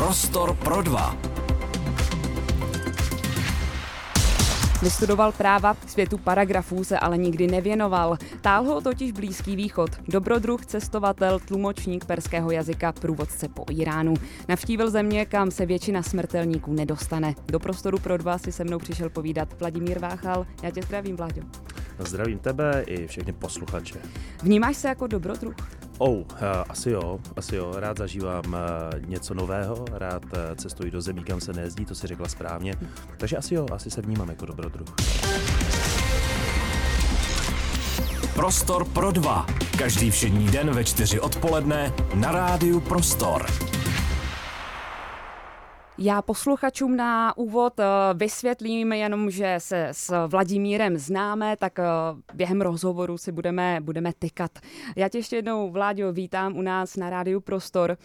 Prostor pro dva. Vystudoval práva, světu paragrafů se ale nikdy nevěnoval. Tál ho totiž Blízký východ. Dobrodruh, cestovatel, tlumočník perského jazyka, průvodce po Iránu. Navštívil země, kam se většina smrtelníků nedostane. Do Prostoru pro dva si se mnou přišel povídat Vladimír Váchal. Já tě zdravím, Vláďo. Zdravím tebe i všechny posluchače. Vnímáš se jako dobrodruh? Asi jo. Rád zažívám něco nového, rád cestuji do zemí, kam se nejezdí, to si řekla správně. Takže asi se vnímám jako dobrodruh. Prostor pro dva. Každý všední den ve 4 odpoledne na rádiu Prostor. Já posluchačům na úvod vysvětlím jenom, že se s Vladimírem známe, tak během rozhovoru si budeme tykat. Já tě ještě jednou, Vláďo, vítám u nás na rádiu Prostor.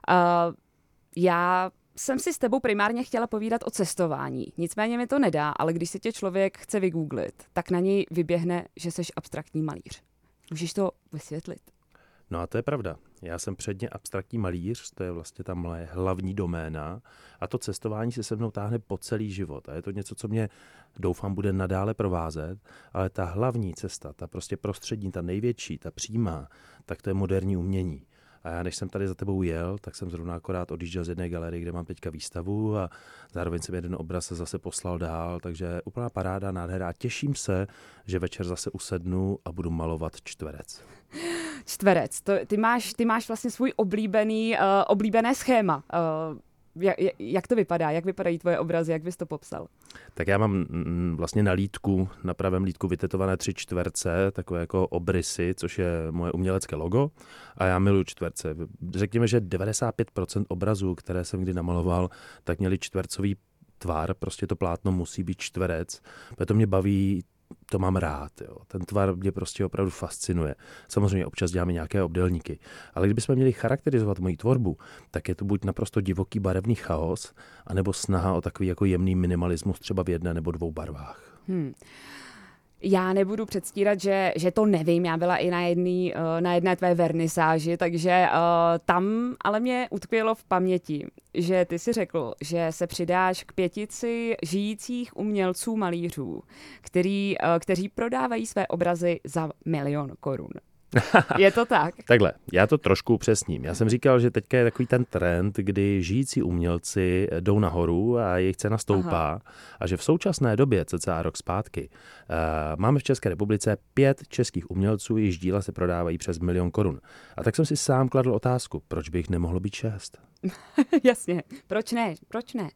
Já jsem si s tebou primárně chtěla povídat o cestování. Nicméně mi to nedá, ale když si tě člověk chce vygooglit, tak na něj vyběhne, že jsi abstraktní malíř. Můžeš to vysvětlit? No a to je pravda. Já jsem předně abstraktní malíř, to je vlastně ta moje hlavní doména a to cestování se mnou táhne po celý život. A je to něco, co mě, doufám, bude nadále provázet, ale ta hlavní cesta, ta prostě prostřední, ta největší, ta přímá, tak to je moderní umění. A já, než jsem tady za tebou jel, tak jsem zrovna akorát odjížděl z jedné galerie, kde mám teďka výstavu a zároveň jsem jeden obraz zase poslal dál, takže úplná paráda, nádhera. Těším se, že večer zase usednu a budu malovat čtverec. Čtverec, ty máš vlastně svůj oblíbené schéma. Jak to vypadá? Jak vypadají tvoje obrazy? Jak bys to popsal? Tak já mám vlastně na pravém lítku vytetované 3 čtverce, takové jako obrysy, což je moje umělecké logo a já miluji čtverce. Řekněme, že 95% obrazů, které jsem kdy namaloval, tak měli čtvercový tvar, prostě to plátno musí být čtverec, protože mě baví, to mám rád, jo. Ten tvar mě prostě opravdu fascinuje. Samozřejmě občas děláme nějaké obdélníky, ale kdybychom měli charakterizovat moji tvorbu, tak je to buď naprosto divoký barevný chaos, anebo snaha o takový jako jemný minimalismus třeba v 1 nebo 2 barvách. Já nebudu předstírat, že to nevím. Já byla i na jedné tvé vernisáži, takže tam ale mě utkvělo v paměti, že ty si řekl, že se přidáš k 5 žijících umělců malířů, kteří prodávají své obrazy za 1 000 000 korun. Je to tak? Takhle, já to trošku upřesním. Já jsem říkal, že teďka je takový ten trend, kdy žijící umělci jdou nahoru a jejich cena stoupá. A že v současné době, cca rok zpátky, máme v České republice 5 českých umělců, jejichž díla se prodávají přes 1 000 000 korun. A tak jsem si sám kladl otázku, proč by jich nemohlo být 6? Jasně, proč ne?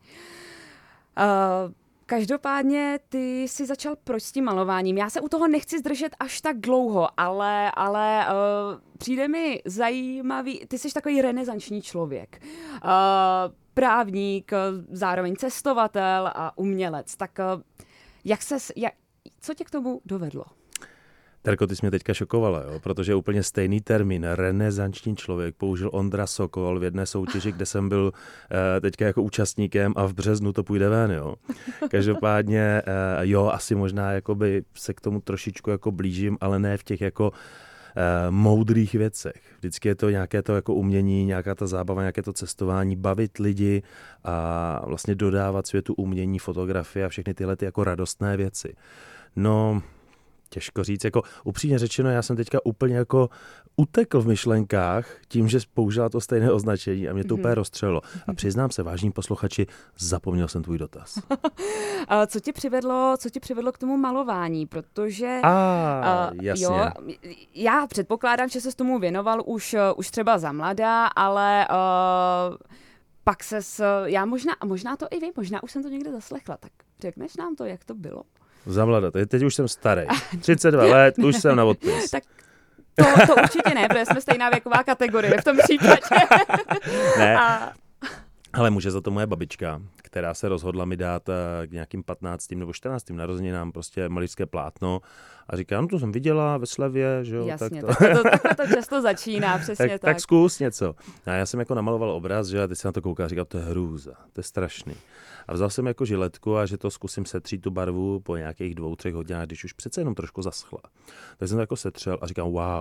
Každopádně ty jsi začal proč s tím malováním. Já se u toho nechci zdržet až tak dlouho, ale přijde mi zajímavý, ty jsi takový renesanční člověk. Právník, zároveň cestovatel a umělec. Tak co tě k tomu dovedlo? Terko, ty jsi mě teďka šokovala, jo? Protože úplně stejný termín, renesanční člověk, použil Ondra Sokol v jedné soutěži, kde jsem byl teďka jako účastníkem a v březnu to půjde ven, jo. Každopádně, asi možná jakoby se k tomu trošičku jako blížím, ale ne v těch jako moudrých věcech. Vždycky je to nějaké to jako umění, nějaká ta zábava, nějaké to cestování, bavit lidi a vlastně dodávat světu umění, fotografie a všechny tyhle ty jako radostné věci. No, těžko říct, jako upřímně řečeno, já jsem teďka úplně jako utekl v myšlenkách tím, že použila to stejné označení a mě to úplně rozstřelilo. A přiznám se, vážní posluchači, zapomněl jsem tvůj dotaz. Co tě přivedlo k tomu malování? Protože jasně. Jo, já předpokládám, že se tomu věnoval už třeba za mladá, ale pak možná to i vím, možná už jsem to někde zaslechla, tak řekneš nám to, jak to bylo? Za mladá, teď už jsem starý. 32 let, už jsem na odpis. Tak to určitě ne, protože jsme stejná věková kategorie v tom případě. Ne, ale může za to moje babička, která se rozhodla mi dát k nějakým 15. nebo 14. narozeninám prostě malířské plátno a říká, no to jsem viděla ve slevě, že jo. Jasně, takhle to často začíná, přesně tak. Tak zkus něco. A já jsem jako namaloval obraz, že a teď se na to kouká a říkal, to je hrůza, to je strašný. A vzal jsem jako žiletku a že to zkusím setřít tu barvu po nějakých 2-3 hodinách, když už přece jenom trošku zaschla. Tak jsem to jako setřel a říkám wow.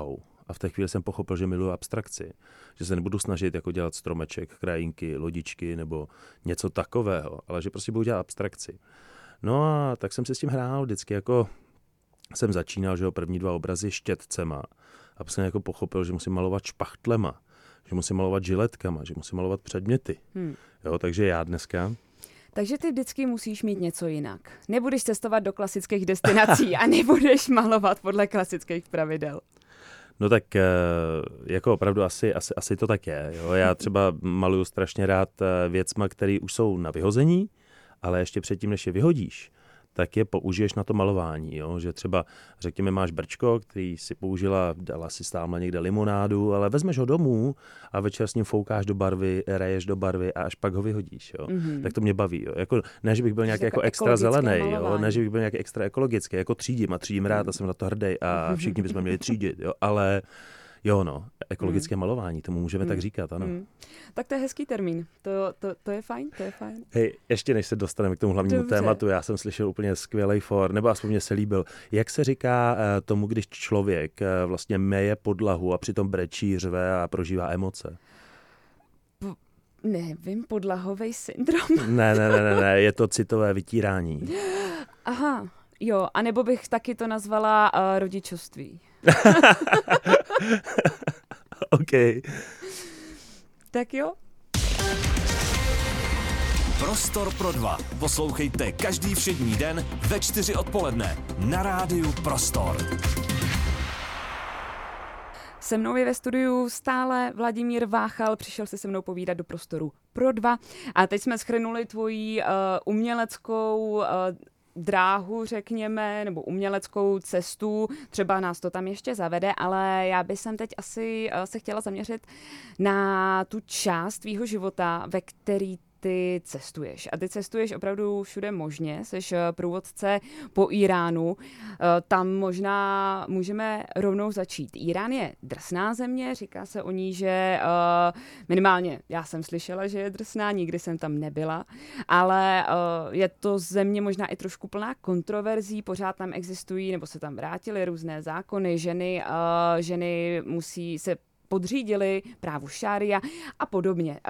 A v té chvíli jsem pochopil, že miluji abstrakci. Že se nebudu snažit jako dělat stromeček, krajinky, lodičky nebo něco takového, ale že prostě budu dělat abstrakci. No a tak jsem si s tím hrál vždycky, jako jsem začínal, že jo, první 2 obrazy štětcema. A jsem jako pochopil, že musím malovat špachtlema, že musím malovat žiletkama, že musím malovat předměty. Jo, takže já dneska... Takže ty vždycky musíš mít něco jinak. Nebudeš cestovat do klasických destinací a nebudeš malovat podle klasických pravidel. No tak jako opravdu asi to tak je. Jo? Já třeba maluju strašně rád věcma, které už jsou na vyhození, ale ještě předtím, než je vyhodíš, tak je použiješ na to malování. Jo? Že třeba, řekněme, máš brčko, který si použila, dala si stále někde limonádu, ale vezmeš ho domů a večer s ním foukáš do barvy, reješ do barvy a až pak ho vyhodíš. Jo? Tak to mě baví. Jo? Jako, ne, že bych byl nějaký jako extra zelený, jo? Ne, že bych byl nějaký extra ekologický, jako třídím rád a jsem na to hrdý a všichni bychom měli třídit, jo? Ale jo, no, ekologické malování, tomu můžeme tak říkat, ano. Tak to je hezký termín, to je fajn, to je fajn. Hej, ještě než se dostaneme k tomu hlavnímu tématu, já jsem slyšel úplně skvělej for, nebo aspoň mě se líbil. Jak se říká tomu, když člověk vlastně meje podlahu a přitom brečí, řve a prožívá emoce? Nevím, podlahový syndrom. Ne, je to citové vytírání. Aha, jo, anebo bych taky to nazvala rodičovství. OK. Tak jo. Prostor pro 2. Poslouchejte každý všední den ve 4 odpoledne na rádiu Prostor. Se mnou je ve studiu stále Vladimír Váchal, přišel si se mnou povídat do Prostoru pro 2. A teď jsme shrnuli tvoji uměleckou dráhu, řekněme, nebo uměleckou cestu, třeba nás to tam ještě zavede, ale já bych teď asi se chtěla zaměřit na tu část tvýho života, ve který ty cestuješ. A ty cestuješ opravdu všude možně, jsi průvodce po Íránu. Tam možná můžeme rovnou začít. Írán je drsná země, říká se o ní, že minimálně já jsem slyšela, že je drsná, nikdy jsem tam nebyla, ale je to země možná i trošku plná kontroverzí, pořád tam existují, nebo se tam vrátily různé zákony, ženy musí se podřídily právu šária a podobně.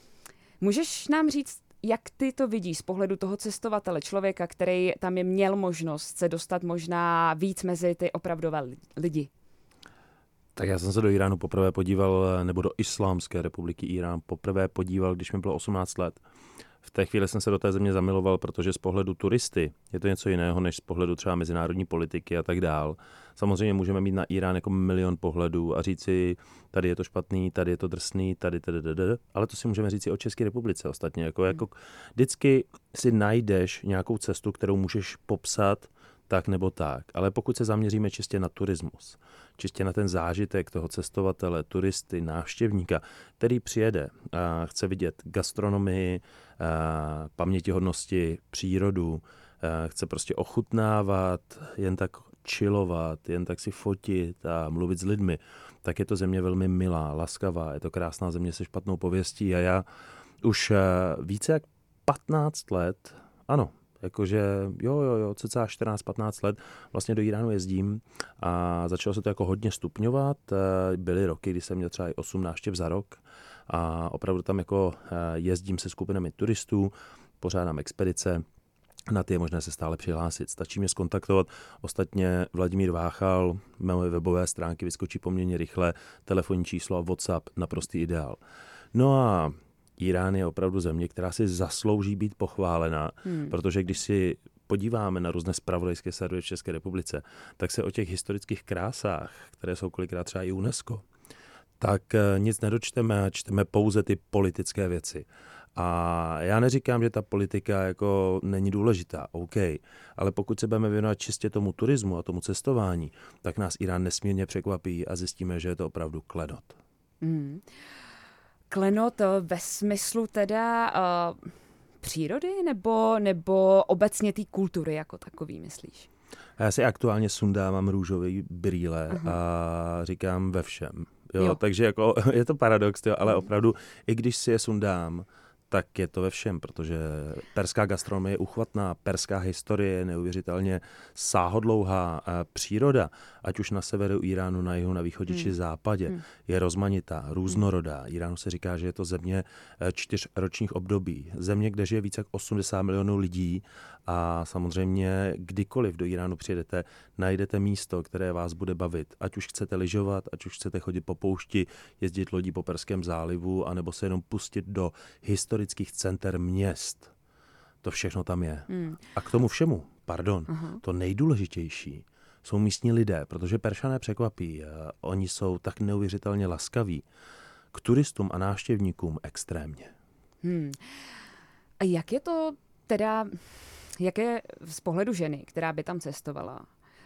Můžeš nám říct, jak ty to vidíš z pohledu toho cestovatele, člověka, který tam je měl možnost se dostat možná víc mezi ty opravdové lidi? Tak já jsem se do Iránu poprvé podíval, nebo do Islámské republiky Irán poprvé podíval, když mi bylo 18 let. V té chvíli jsem se do té země zamiloval, protože z pohledu turisty je to něco jiného, než z pohledu třeba mezinárodní politiky a tak dál. Samozřejmě můžeme mít na Irán jako milion pohledů a říci, tady je to špatný, tady je to drsný, tady, ale to si můžeme říct i o České republice ostatně. Jako vždycky si najdeš nějakou cestu, kterou můžeš popsat tak nebo tak. Ale pokud se zaměříme čistě na turismus, čistě na ten zážitek toho cestovatele, turisty, návštěvníka, který přijede a chce vidět gastronomii, pamětihodnosti, přírodu, chce prostě ochutnávat, jen tak chillovat, jen tak si fotit a mluvit s lidmi, tak je to země velmi milá, laskavá, je to krásná země se špatnou pověstí a já už více jak 15 let, ano, jakože jo, cca 14-15 let vlastně do Iránu jezdím a začalo se to jako hodně stupňovat. Byly roky, kdy jsem měl třeba i 8 návštěv za rok a opravdu tam jako jezdím se skupinami turistů, pořádám expedice, na ty je možné se stále přihlásit. Stačí mě zkontaktovat. Ostatně Vladimír Váchal, mé webové stránky vyskočí poměrně rychle, telefonní číslo a WhatsApp, naprostý ideál. No a Irán je opravdu země, která si zaslouží být pochválena, protože když si podíváme na různé zpravodajské servery v České republice, tak se o těch historických krásách, které jsou kolikrát třeba i UNESCO, tak nic nedočteme, čteme pouze ty politické věci. A já neříkám, že ta politika jako není důležitá, OK, ale pokud se budeme věnovat čistě tomu turismu a tomu cestování, tak nás Irán nesmírně překvapí a zjistíme, že je to opravdu klenot. Klenot ve smyslu teda přírody nebo obecně té kultury jako takový, myslíš? Já si aktuálně sundávám růžové brýle a říkám ve všem. Jo. Takže jako, je to paradox, ale opravdu, i když si je sundám, tak je to ve všem, protože perská gastronomie je uchvatná, perská historie je neuvěřitelně sáhodlouhá, příroda, ať už na severu Iránu, na jihu, na východě či západě, je rozmanitá, různorodá. Iránu se říká, že je to země 4 ročních období. Země, kde žije více jak 80 milionů lidí a samozřejmě kdykoliv do Iránu přijedete, najdete místo, které vás bude bavit. Ať už chcete lyžovat, ať už chcete chodit po poušti, jezdit lodí po Perském zálivu, anebo se jenom pustit do historických center měst. To všechno tam je. A k tomu všemu, to nejdůležitější jsou místní lidé, protože Peršané překvapí. Oni jsou tak neuvěřitelně laskaví. K turistům a návštěvníkům extrémně. A jak je to teda, jak je z pohledu ženy, která by tam cestovala,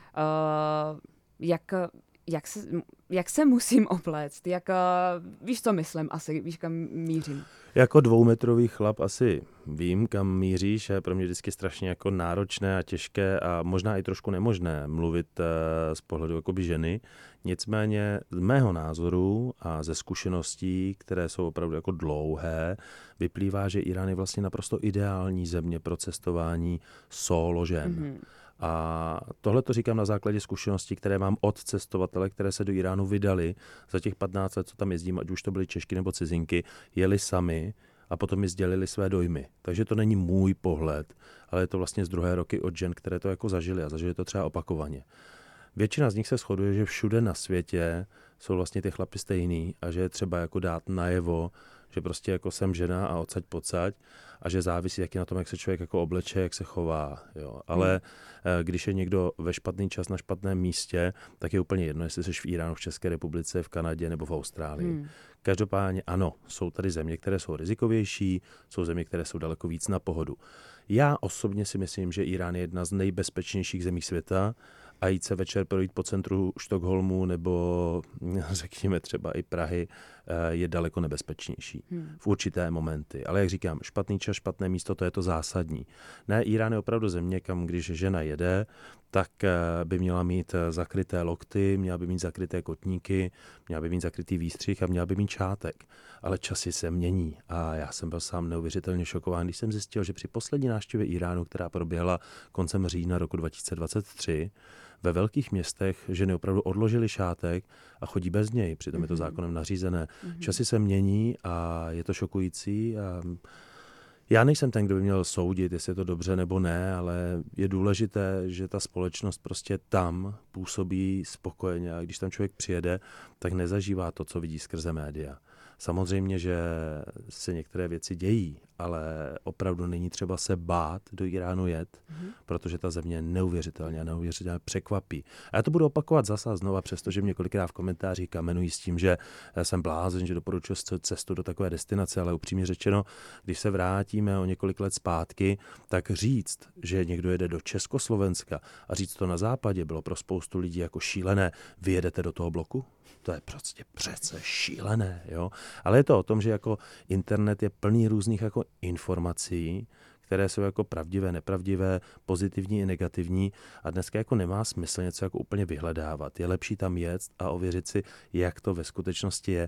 jak se musím opléct? Víš, co myslím asi, víš, kam mířím? Jako 2metrový chlap asi vím, kam míříš, a pro mě vždycky strašně jako náročné a těžké a možná i trošku nemožné mluvit z pohledu jakoby ženy. Nicméně z mého názoru a ze zkušeností, které jsou opravdu jako dlouhé, vyplývá, že Irán je vlastně naprosto ideální země pro cestování solo žen. A tohle to říkám na základě zkušeností, které mám od cestovatele, které se do Iránu vydali za těch 15 let, co tam jezdím, ať už to byly Češky nebo cizinky, jeli sami a potom mi sdělili své dojmy. Takže to není můj pohled, ale je to vlastně z druhé roky od žen, které to jako zažili a zažili to třeba opakovaně. Většina z nich se shoduje, že všude na světě jsou vlastně ty chlapi stejný a že je třeba jako dát najevo, že prostě jako jsem žena a odsaď pocať a že závisí taky na tom, jak se člověk jako obleče, jak se chová. Jo. Ale když je někdo ve špatný čas na špatném místě, tak je úplně jedno, jestli jsi v Iránu, v České republice, v Kanadě nebo v Austrálii. Každopádně ano, jsou tady země, které jsou rizikovější, jsou země, které jsou daleko víc na pohodu. Já osobně si myslím, že Irán je jedna z nejbezpečnějších zemí světa a jít se večer projít po centru Stockholmu nebo řekněme třeba i Prahy je daleko nebezpečnější v určité momenty. Ale jak říkám, špatný čas, špatné místo, to je to zásadní. Ne, Irán je opravdu země, kam když žena jede, tak by měla mít zakryté lokty, měla by mít zakryté kotníky, měla by mít zakrytý výstřih a měla by mít šátek. Ale časy se mění a já jsem byl sám neuvěřitelně šokován, když jsem zjistil, že při poslední návštěvě Iránu, která proběhla koncem října roku 2023, ve velkých městech ženy opravdu odložily šátek a chodí bez něj, přitom je to zákonem nařízené. Časy se mění a je to šokující. A já nejsem ten, kdo by měl soudit, jestli je to dobře nebo ne, ale je důležité, že ta společnost prostě tam působí spokojeně a když tam člověk přijede, tak nezažívá to, co vidí skrze média. Samozřejmě, že se některé věci dějí, ale opravdu není třeba se bát do Iránu jet, protože ta země neuvěřitelně překvapí. A já to budu opakovat zase a znova, přestože mě kolikrát v komentářích kamenují s tím, že jsem blázen, že doporučuji cestu do takové destinace, ale upřímně řečeno, když se vrátíme o několik let zpátky, tak říct, že někdo jede do Československa a říct to na západě bylo pro spoustu lidí jako šílené, vy jedete do toho bloku? To je prostě přece šílené, jo. Ale je to o tom, že jako internet je plný různých jako informací, které jsou jako pravdivé, nepravdivé, pozitivní i negativní a dneska jako nemá smysl něco jako úplně vyhledávat. Je lepší tam jet a ověřit si, jak to ve skutečnosti je.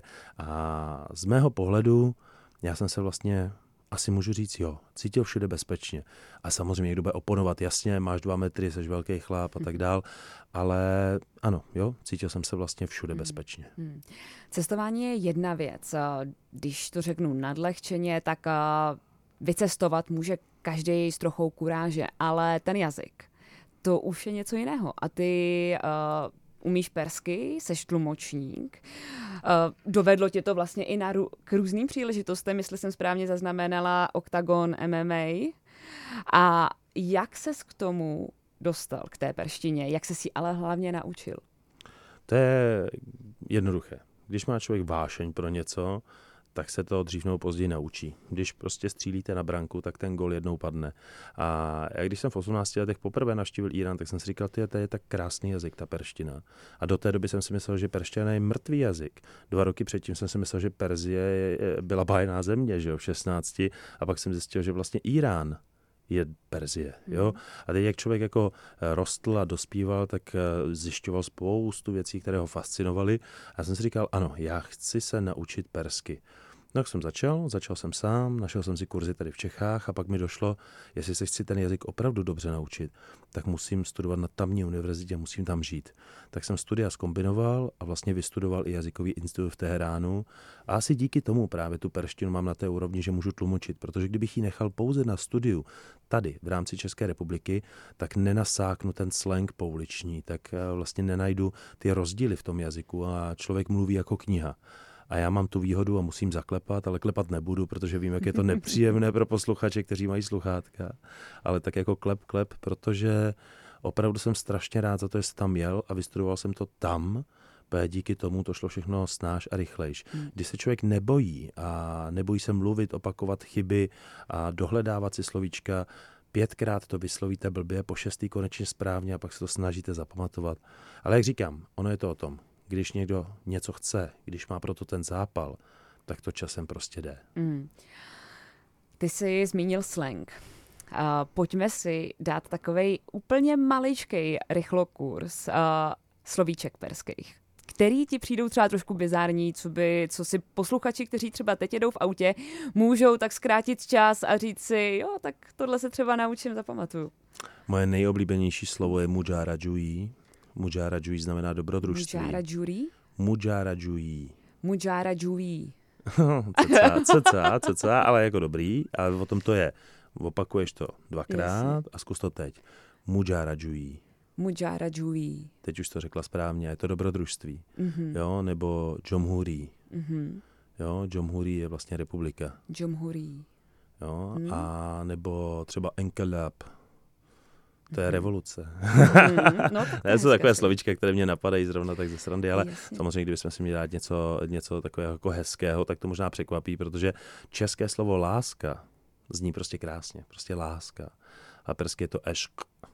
A z mého pohledu já jsem se vlastně asi můžu říct, jo, cítil všude bezpečně. A samozřejmě někdo bude oponovat, jasně, máš 2 metry, jsi velký chlap a tak dál, ale ano, jo, cítil jsem se vlastně všude bezpečně. Cestování je jedna věc. Když to řeknu nadlehčeně, tak vycestovat může každý s trochou kuráže, ale ten jazyk, to už je něco jiného. A ty umíš persky, seš tlumočník. Dovedlo tě to vlastně i k různým příležitostem, jestli jsem správně zaznamenala Octagon MMA. A jak ses k tomu dostal, k té perštině? Jak ses ji ale hlavně naučil? To je jednoduché. Když má člověk vášeň pro něco, tak se to dřív nebo později naučí. Když prostě střílíte na branku, tak ten gól jednou padne. A když jsem v 18 letech poprvé navštívil Irán, tak jsem si říkal, to je tak krásný jazyk, ta perština. A do té doby jsem si myslel, že perština je mrtvý jazyk. 2 roky předtím jsem si myslel, že Perzie byla bájná země, že jo, v 16. A pak jsem zjistil, že vlastně Irán je Perzie, jo. A teď, jak člověk jako rostl a dospíval, tak zjišťoval spoustu věcí, které ho fascinovaly. A já jsem si říkal, ano, já chci se naučit persky. No jak jsem začal jsem sám, našel jsem si kurzy tady v Čechách a pak mi došlo, jestli se chci ten jazyk opravdu dobře naučit, tak musím studovat na tamní univerzitě, musím tam žít. Tak jsem studia zkombinoval a vlastně vystudoval i jazykový institut v Teheránu a asi díky tomu právě tu perštinu mám na té úrovni, že můžu tlumočit, protože kdybych ji nechal pouze na studiu tady v rámci České republiky, tak nenasáknu ten slang pouliční, tak vlastně nenajdu ty rozdíly v tom jazyku a člověk mluví jako kniha. A já mám tu výhodu a musím zaklepat, ale klepat nebudu, protože vím, jak je to nepříjemné pro posluchače, kteří mají sluchátka. Ale tak jako klep, protože opravdu jsem strašně rád za to, že jsem tam jel a vystudoval jsem to tam, díky tomu to šlo všechno snáš a rychlejš. Když se člověk nebojí a nebojí se mluvit, opakovat chyby a dohledávat si slovíčka, 5krát to vyslovíte blbě, po 6. konečně správně a pak se to snažíte zapamatovat. Ale jak říkám, ono je to o tom. Když někdo něco chce, když má proto ten zápal, tak to časem prostě jde. Ty jsi zmínil slang. Pojďme si dát takovej úplně maličkej rychlokurs slovíček perských, který ti přijdou třeba trošku bizární, co si posluchači, kteří třeba teď jedou v autě, můžou tak zkrátit čas a říct si, jo, tak tohle se třeba naučím, zapamatuju. Moje nejoblíbenější slovo je mudžáradžují. Mudžáradžují znamená dobrodružství. Mudžáradžují? Mudžáradžují. Mudžáradžují. Cca, ale jako dobrý. A o tom to je. Opakuješ to 2krát Jasně. a zkus to teď. Mudžáradžují. Mudžáradžují. Teď už to řekla správně, je to dobrodružství. Jo, nebo Džomhuri. Jo, Džomhuri je vlastně republika. Džomhuri. Jo, a nebo třeba Enkelab. To je revoluce. No, to jsou takové slovíčka, které mě napadají zrovna tak ze srandy, ale jasně. samozřejmě, kdybychom si měli dát něco takového jako hezkého, tak to možná překvapí, protože české slovo láska zní prostě krásně, prostě láska. A persky je to ešk.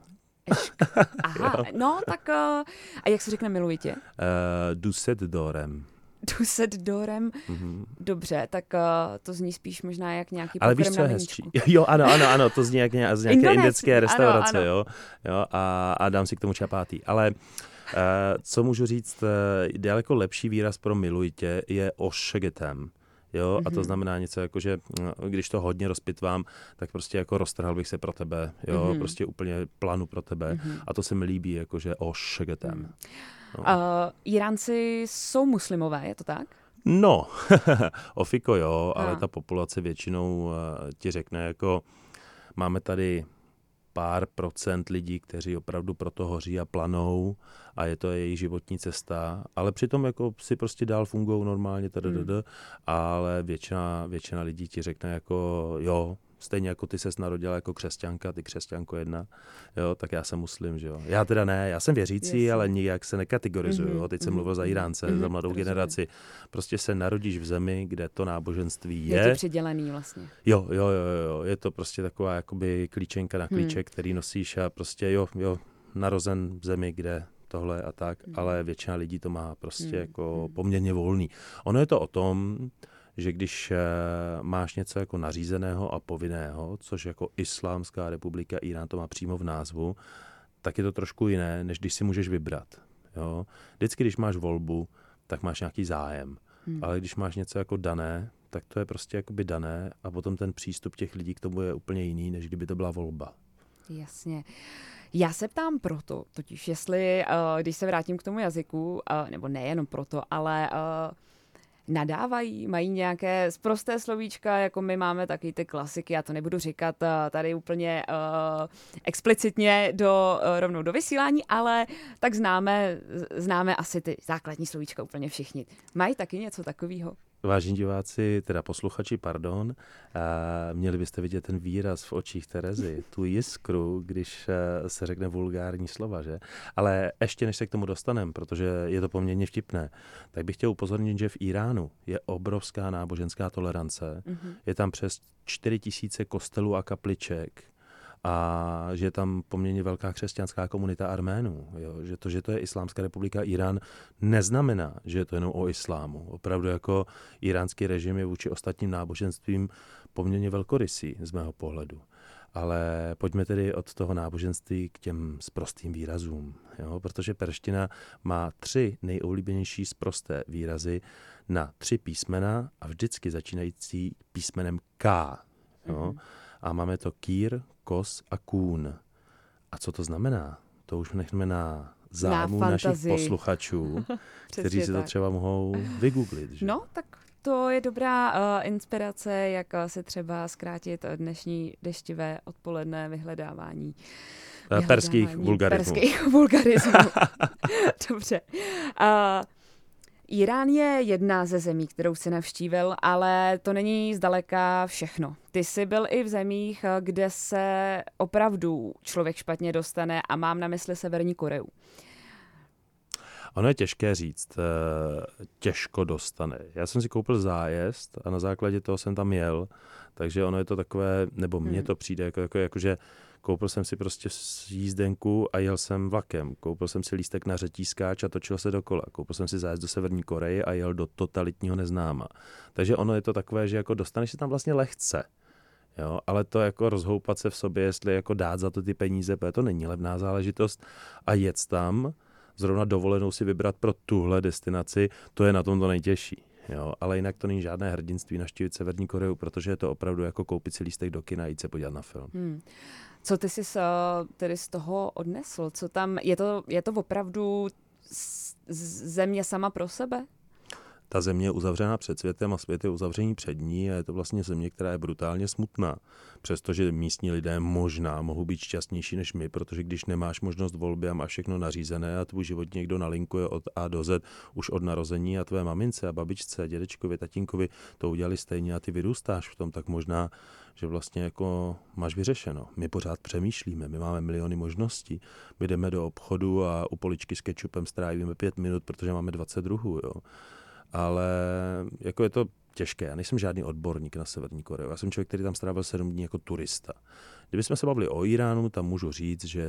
Aha, no tak a jak se řekne miluji tě? Duset dorem. Duset dorem. Dobře, tak to zní spíš možná jak nějaký ale pokrm víš, co na je viničku. hezčí? Jo, ano, to zní jak z nějaké indické restaurace, ano. Jo, a dám si k tomu čapátý. Ale co můžu říct, daleko lepší výraz pro miluji tě je ošegetem. Jo, a to znamená něco jako, že když to hodně rozpitvám, tak prostě jako roztrhal bych se pro tebe, jo, prostě úplně planu pro tebe. A to se mi líbí, jakože ošegetem. No. Iránci jsou muslimové, je to tak? No, ofiko jo, ale ta populace většinou ti řekne jako, máme tady pár procent lidí, kteří opravdu pro to hoří a planou a je to jejich životní cesta, ale přitom jako si prostě dál fungují normálně, ale většina lidí ti řekne jako jo, stejně jako ty ses narodila jako křesťanka, ty křesťanko jedna, jo, tak já jsem muslim, že jo. Já teda ne, já jsem věřící, ale nijak se nekategorizuju, teď jsem mluvil za Iránce, za mladou generaci. Prostě se narodíš v zemi, kde to náboženství je. Je ti přidělený vlastně. Jo, je to prostě taková jakoby klíčenka na klíček, který nosíš a prostě jo, narozen v zemi, kde tohle a tak, ale většina lidí to má prostě jako poměrně volný. Ono je to o tom, že když máš něco jako nařízeného a povinného, což jako Islámská republika Irán to má přímo v názvu, tak je to trošku jiné, než když si můžeš vybrat. Jo? Vždycky, když máš volbu, tak máš nějaký zájem. Ale když máš něco jako dané, tak to je prostě jakoby dané a potom ten přístup těch lidí k tomu je úplně jiný, než kdyby to byla volba. Jasně. Já se ptám proto, totiž jestli, když se vrátím k tomu jazyku, nebo nejenom proto, ale nadávají, mají nějaké sprosté slovíčka, jako my máme taky ty klasiky, já to nebudu říkat tady úplně explicitně rovnou do vysílání, ale tak známe asi ty základní slovíčka úplně všichni. Mají taky něco takového? Vážení diváci, teda posluchači, pardon, měli byste vidět ten výraz v očích Terezy, tu jiskru, když se řekne vulgární slova, že? Ale ještě než se k tomu dostaneme, protože je to poměrně vtipné, tak bych chtěl upozornit, že v Iránu je obrovská náboženská tolerance. Je tam přes 4000 kostelů a kapliček. A že je tam poměrně velká křesťanská komunita Arménů. Jo? Že to je Islámská republika Irán, neznamená, že je to jenom o islámu. Opravdu jako iránský režim je vůči ostatním náboženstvím poměrně velkorysý z mého pohledu. Ale pojďme tedy od toho náboženství k těm sprostým výrazům, jo? Protože perština má 3 nejoblíbenější sprosté výrazy na 3 písmena a vždycky začínající písmenem K. Jo? A máme to kýr, kos a kůn. A co to znamená? To už nechme na zájmu našich posluchačů, kteří si to třeba mohou vygooglit. Že? No, tak to je dobrá inspirace, jak se třeba zkrátit dnešní deštivé odpoledne vyhledávání. Perských vulgarismů. Dobře. Irán je jedna ze zemí, kterou si navštívil, ale to není zdaleka všechno. Ty jsi byl i v zemích, kde se opravdu člověk špatně dostane a mám na mysli Severní Koreu. Ono je těžké říct, těžko dostane. Já jsem si koupil zájezd a na základě toho jsem tam jel, takže ono je to takové, nebo mně to přijde jakože koupil jsem si prostě jízdenku a jel jsem vlakem. Koupil jsem si lístek na řetízkáč a točil se dokola. Koupil jsem si zájezd do Severní Koreje a jel do totalitního neznáma. Takže ono je to takové, že jako dostaneš se tam vlastně lehce. Jo, ale to jako rozhoupat se v sobě, jestli jako dát za to ty peníze, protože to není levná záležitost a jet tam, zrovna dovolenou si vybrat pro tuhle destinaci, to je na tom to nejtěžší. Jo, ale jinak to není žádné hrdinství navštívit Severní Koreu, protože je to opravdu jako koupit si lístek do kina a jít se podívat na film. Co ty jsi tedy z toho odnesl? Co tam, je to opravdu země sama pro sebe? Ta země je uzavřená před světem a svět je uzavřený před ní a je to vlastně země, která je brutálně smutná. Přestože místní lidé možná mohou být šťastnější než my, protože když nemáš možnost volby a máš všechno nařízené a tvůj život někdo nalinkuje od A do Z už od narození a tvé mamince a babičce, dědečkovi, tatínkovi to udělali stejně a ty vyrůstáš v tom, tak možná, že vlastně jako máš vyřešeno. My pořád přemýšlíme, my máme miliony možností. My jdeme do obchodu a u poličky s kečupem strávíme 5 minut, protože máme 20 druhů, jo. Ale jako je to těžké. Já nejsem žádný odborník na Severní Koreu. Já jsem člověk, který tam strávil 7 dní jako turista. Kdybychom se bavili o Iránu, tam můžu říct, že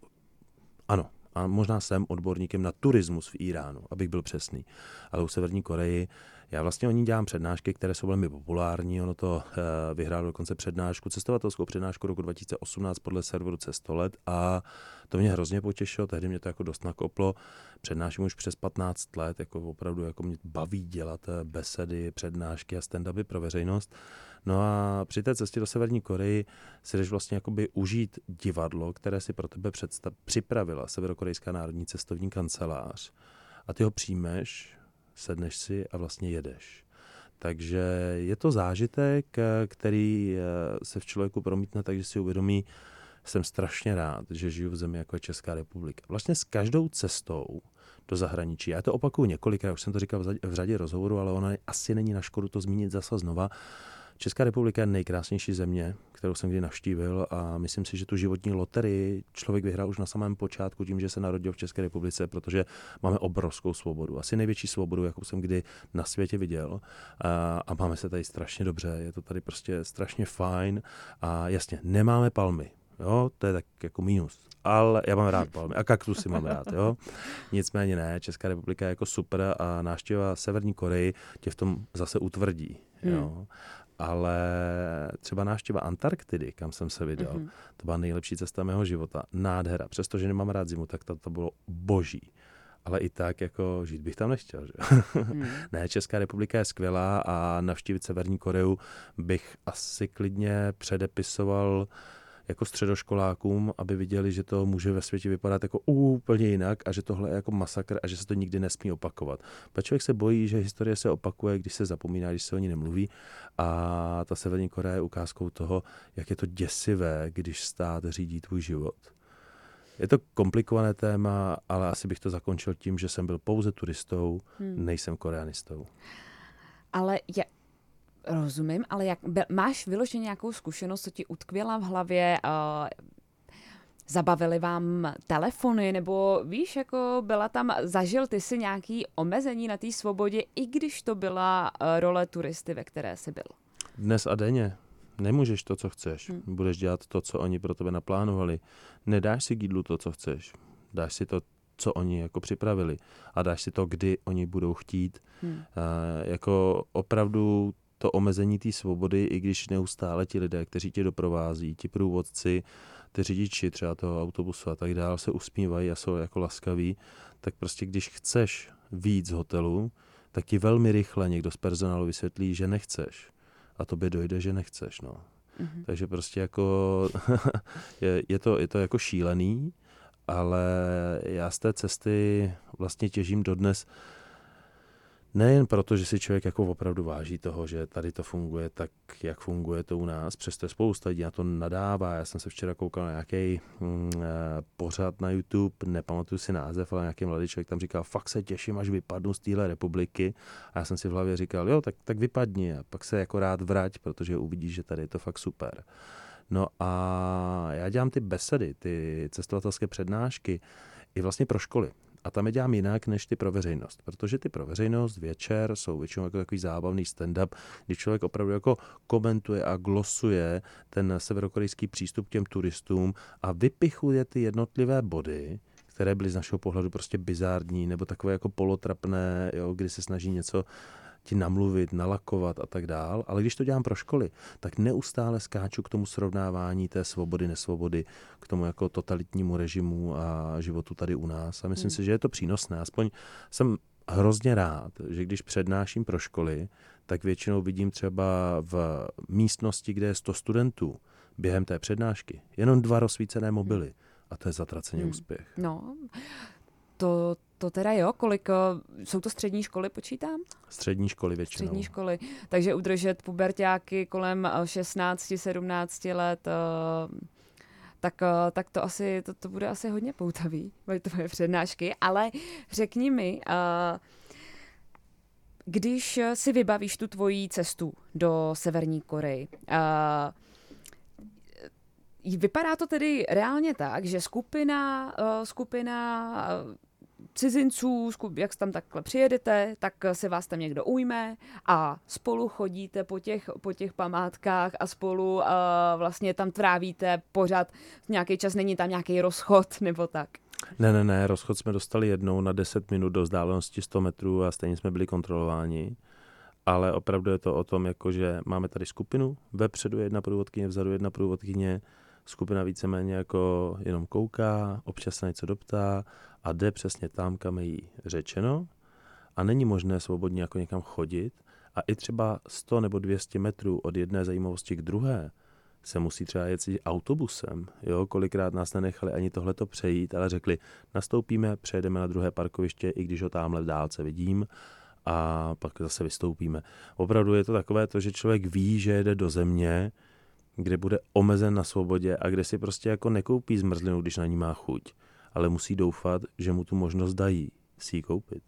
ano, a možná jsem odborníkem na turismus v Iránu, abych byl přesný. Ale u Severní Koreji, já vlastně o ní dělám přednášky, které jsou velmi populární. Ono to vyhrálo dokonce přednášku, cestovatelskou přednášku roku 2018 podle serveru Cestolet a to mě hrozně potěšilo, tehdy mě to jako dost nakoplo. Přednáším už přes 15 let, jako opravdu jako mě baví dělat besedy, přednášky a stand-upy pro veřejnost. No a při té cestě do Severní Koreji si jdeš vlastně jakoby užít divadlo, které si pro tebe připravila Severokorejská národní cestovní kancelář a ty ho přijmeš, sedneš si a vlastně jedeš. Takže je to zážitek, který se v člověku promítne, takže si uvědomí, jsem strašně rád, že žiju v zemi jako je Česká republika. Vlastně s každou cestou do zahraničí, já to opakuju několikrát, už jsem to říkal v řadě rozhovorů, ale ona asi není na škodu to zmínit zase znova. Česká republika je nejkrásnější země, kterou jsem kdy navštívil a myslím si, že tu životní loterii člověk vyhrál už na samém počátku tím, že se narodil v České republice, protože máme obrovskou svobodu. Asi největší svobodu, jakou jsem kdy na světě viděl a máme se tady strašně dobře, je to tady prostě strašně fajn a jasně, nemáme palmy. Jo, to je tak jako mínus. Ale já mám rád palmy a kaktusy mám rád, jo. Nicméně ne, Česká republika je jako super a návštěva Severní Koreji tě v tom zase utvrdí, jo. Ale třeba návštěva Antarktidy, kam jsem se vydal, to byla nejlepší cesta mého života. Nádhera. Přestože nemám rád zimu, tak to bylo boží. Ale i tak, jako žít bych tam nechtěl. Že? Ne, Česká republika je skvělá a navštívit Severní Koreu bych asi klidně předepisoval jako středoškolákům, aby viděli, že to může ve světě vypadat jako úplně jinak a že tohle je jako masakr a že se to nikdy nesmí opakovat. Protože člověk se bojí, že historie se opakuje, když se zapomíná, když se o ní nemluví a ta Severní Korea je ukázkou toho, jak je to děsivé, když stát řídí tvůj život. Je to komplikované téma, ale asi bych to zakončil tím, že jsem byl pouze turistou, nejsem koreanistou. Ale rozumím, ale máš vyloženě nějakou zkušenost, co ti utkvěla v hlavě, zabavily vám telefony, nebo víš, jako zažil ty si nějaký omezení na té svobodě, i když to byla role turisty, ve které jsi byl? Dnes a denně. Nemůžeš to, co chceš. Budeš dělat to, co oni pro tebe naplánovali. Nedáš si k jídlu to, co chceš. Dáš si to, co oni jako připravili. A dáš si to, kdy oni budou chtít. Jako opravdu to omezení té svobody, i když neustále ti lidé, kteří tě doprovází, ti průvodci, ty řidiči třeba toho autobusu a tak dále se usmívají a jsou jako laskaví, tak prostě když chceš vyjít z hotelu, tak ti velmi rychle někdo z personálu vysvětlí, že nechceš. A tobě dojde, že nechceš, no. Mm-hmm. Takže prostě jako je to jako šílený, ale já z té cesty vlastně těžím dodnes nejen proto, že si člověk jako opravdu váží toho, že tady to funguje tak, jak funguje to u nás, přesto je spousta lidí na to nadává. Já jsem se včera koukal na nějaký pořad na YouTube, nepamatuju si název, ale nějaký mladý člověk tam říkal, fakt se těším, až vypadnu z téhle republiky. A já jsem si v hlavě říkal, jo, tak vypadni a pak se jako rád vrať, protože uvidíš, že tady je to fakt super. No a já dělám ty besedy, ty cestovatelské přednášky i vlastně pro školy. A tam je dělám jinak než ty pro veřejnost, protože ty pro veřejnost večer jsou většinou jako takový zábavný stand-up, kdy člověk opravdu jako komentuje a glosuje ten severokorejský přístup k těm turistům a vypichuje ty jednotlivé body, které byly z našeho pohledu prostě bizární nebo takové jako polotrapné, jo, kdy se snaží něco ti namluvit, nalakovat a tak dál. Ale když to dělám pro školy, tak neustále skáču k tomu srovnávání té svobody, nesvobody, k tomu jako totalitnímu režimu a životu tady u nás. A myslím si, že je to přínosné. Aspoň jsem hrozně rád, že když přednáším pro školy, tak většinou vidím třeba v místnosti, kde je 100 studentů, během té přednášky jenom 2 rozsvícené mobily. A to je zatraceně úspěch. No, to teda jo, kolik, jsou to střední školy, počítám? Střední školy většinou. Střední školy, takže udržet puberťáky kolem 16-17 let, tak to asi, to bude asi hodně poutavý, tvoje přednášky, ale řekni mi, když si vybavíš tu tvoji cestu do Severní Koreji, vypadá to tedy reálně tak, že skupina cizinců, jak tam takhle přijedete, tak se vás tam někdo ujme a spolu chodíte po těch památkách a spolu vlastně tam trávíte pořád nějaký čas, není tam nějaký rozchod nebo tak. Ne, rozchod jsme dostali jednou na 10 minut do vzdálenosti 100 metrů a stejně jsme byli kontrolováni. Ale opravdu je to o tom, jako že máme tady skupinu, vepředu je jedna průvodkyně, vzadu jedna průvodkyně, skupina víceméně jako jenom kouká, občas se něco doptá a jde přesně tam, kam je jí řečeno a není možné svobodně jako někam chodit a i třeba 100 nebo 200 metrů od jedné zajímavosti k druhé se musí třeba jet autobusem. Jo? Kolikrát nás nenechali ani tohleto přejít, ale řekli, nastoupíme, přejedeme na druhé parkoviště, i když ho tamhle v dálce vidím, a pak zase vystoupíme. Opravdu je to takové to, že člověk ví, že jede do země, kde bude omezen na svobodě a kde si prostě jako nekoupí zmrzlinu, když na ní má chuť, ale musí doufat, že mu tu možnost dají si ji koupit.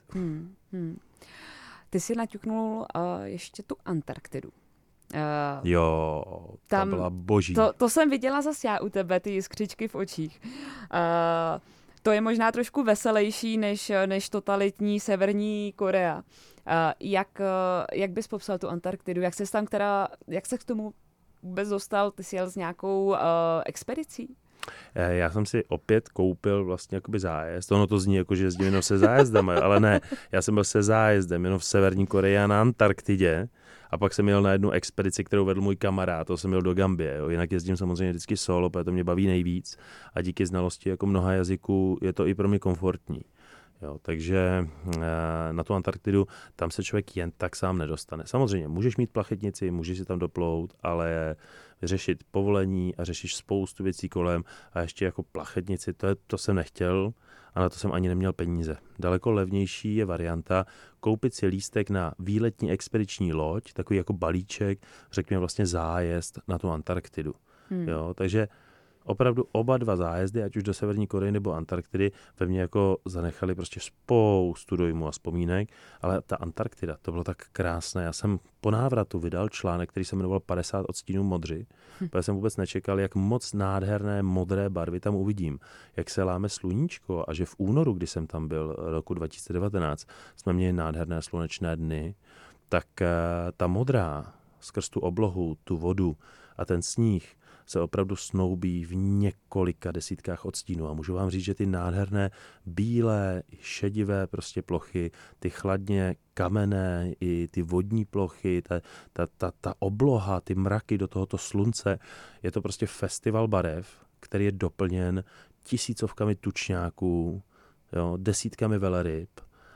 Ty jsi naťuknul ještě tu Antarktidu. Jo, ta byla boží. To jsem viděla zase já u tebe, ty jiskřičky v očích. To je možná trošku veselější než totalitní Severní Korea. Jak bys popsal tu Antarktidu? Jak se k tomu vůbec dostal? Ty jsi jel s nějakou expedicí? Já jsem si opět koupil vlastně jakoby zájezd. Ono to zní jako, že jezdím jenom se zájezdem, ale ne. Já jsem byl se zájezdem jenom v Severní Koreji a na Antarktidě. A pak jsem jel na jednu expedici, kterou vedl můj kamarád, to jsem jel do Gambie. Jo. Jinak jezdím samozřejmě vždycky solo, protože to mě baví nejvíc. A díky znalosti jako mnoha jazyků je to i pro mě komfortní. Jo, takže na tu Antarktidu tam se člověk jen tak sám nedostane. Samozřejmě můžeš mít plachetnici, můžeš si tam doplout, ale řešit povolení a řešíš spoustu věcí kolem a ještě jako plachetnici, to jsem nechtěl a na to jsem ani neměl peníze. Daleko levnější je varianta koupit si lístek na výletní expediční loď, takový jako balíček, řekněme vlastně zájezd na tu Antarktidu. Jo, takže opravdu oba dva zájezdy, ať už do Severní Koreje nebo Antarktidy, ve mně jako zanechali prostě spoustu dojmů a vzpomínek, ale ta Antarktida, to bylo tak krásné. Já jsem po návratu vydal článek, který se jmenoval 50 odstínů modři, protože jsem vůbec nečekal, jak moc nádherné modré barvy tam uvidím, jak se láme sluníčko a že v únoru, kdy jsem tam byl roku 2019, jsme měli nádherné slunečné dny, tak ta modrá skrz tu oblohu, tu vodu a ten sníh, se opravdu snoubí v několika desítkách odstínů. A můžu vám říct, že ty nádherné bílé, šedivé prostě plochy, ty chladně kamenné i ty vodní plochy, ta obloha, ty mraky do tohoto slunce, je to prostě festival barev, který je doplněn tisícovkami tučňáků, jo, desítkami veleryb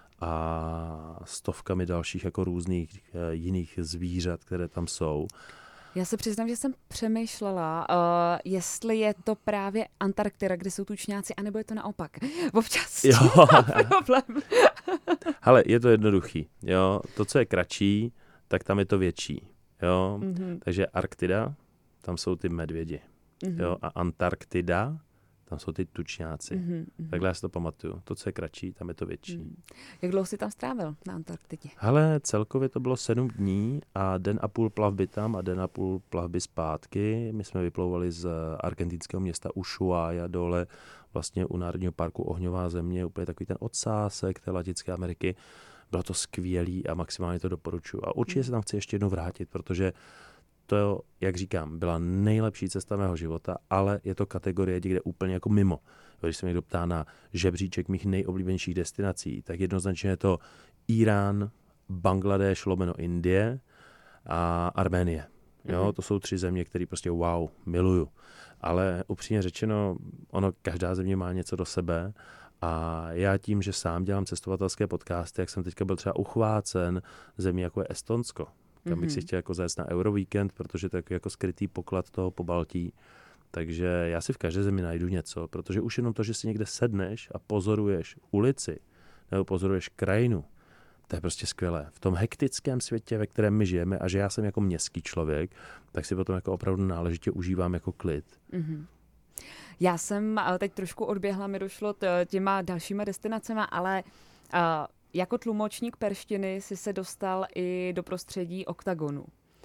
a stovkami dalších jako různých jiných zvířat, které tam jsou. Já se přiznám, že jsem přemýšlela, jestli je to právě Antarktida, kde jsou tučňáci, anebo je to naopak. Občas s tím mám problém. Hele, je to jednoduchý. Jo? To, co je kratší, tak tam je to větší. Jo? Takže Arktida, tam jsou ty medvědi. Jo? A Antarktida, tam jsou ty tučňáci. Takhle já si to pamatuju. To, co je kratší, tam je to větší. Jak dlouho jsi tam strávil na Antarktidě? Hele, celkově to bylo 7 dní a den a půl plavby tam a den a půl plavby zpátky. My jsme vyplouvali z argentinského města Ushuaia dole vlastně u Národního parku Ohňová země, úplně takový ten odsásek té Latinské Ameriky. Bylo to skvělý a maximálně to doporučuji. A určitě se tam chci ještě jednou vrátit, protože to, jak říkám, byla nejlepší cesta mého života, ale je to kategorie někde úplně jako mimo. Když se mě někdo ptá na žebříček mých nejoblíbenějších destinací, tak jednoznačně je to Irán, Bangladeš, Indie a Arménie. Jo, to jsou 3 země, které prostě wow, miluju. Ale upřímně řečeno, každá země má něco do sebe a já tím, že sám dělám cestovatelské podcasty, jak jsem teďka byl třeba uchvácen zemí jako je Estonsko, kam bych si chtěl jako zajet na Eurovíkend, protože to je jako skrytý poklad toho Pobaltí. Takže já si v každé zemi najdu něco, protože už jenom to, že si někde sedneš a pozoruješ ulici nebo pozoruješ krajinu, to je prostě skvělé. V tom hektickém světě, ve kterém my žijeme a že já jsem jako městský člověk, tak si potom jako opravdu náležitě užívám jako klid. Já jsem teď trošku odběhla, mi došlo těma dalšíma destinacema, ale jako tlumočník perštiny si se dostal i do prostředí oktagonu.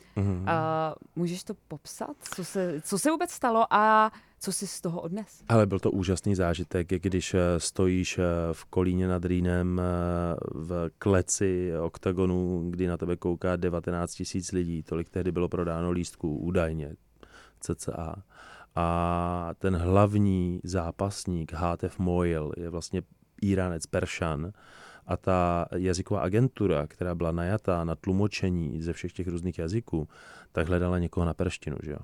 Můžeš to popsat? Co se vůbec stalo a co jsi z toho odnes? Ale byl to úžasný zážitek, když stojíš v Kolíně nad Rýnem v kleci oktagonu, kdy na tebe kouká 19 000 lidí, tolik tehdy bylo prodáno lístků, údajně, cca. A ten hlavní zápasník Hátef Moil je vlastně Íránec, Peršan, a ta jazyková agentura, která byla najatá na tlumočení ze všech těch různých jazyků, tak hledala někoho na perštinu, že jo.